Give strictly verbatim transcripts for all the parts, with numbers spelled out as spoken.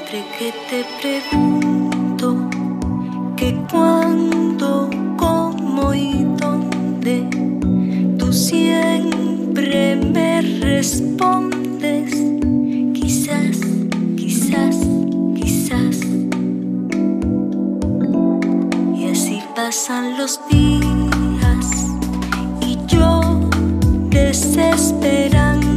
Siempre que te pregunto que cuándo, cómo y dónde, tú siempre me respondes quizás, quizás, quizás. Y así pasan los días y yo desesperando.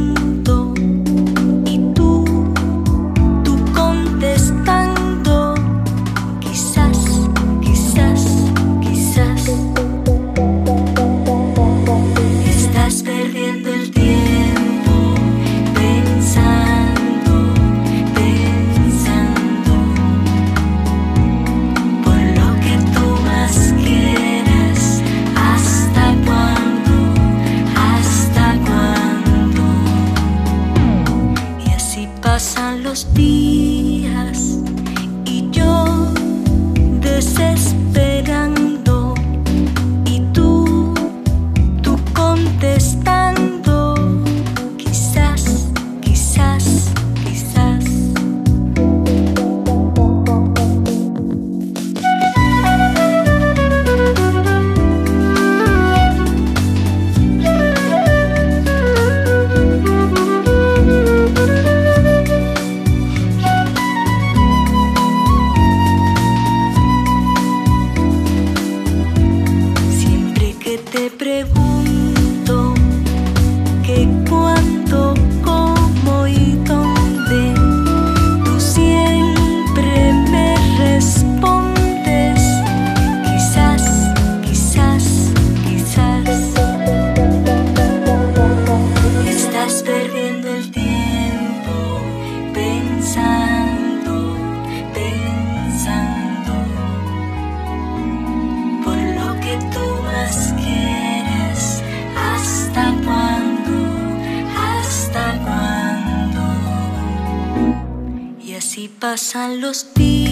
Pasan los días y yo desesperando y tú, tú contestando quizás, quizás, quizás. Te pregunto que cuándo, cómo y dónde, tú siempre me respondes quizás, quizás, quizás. Estás perdiendo el tiempo pensando, pensando por lo que tú más quieres. ¿Hasta cuándo? ¿Hasta cuándo? Y así pasan los días.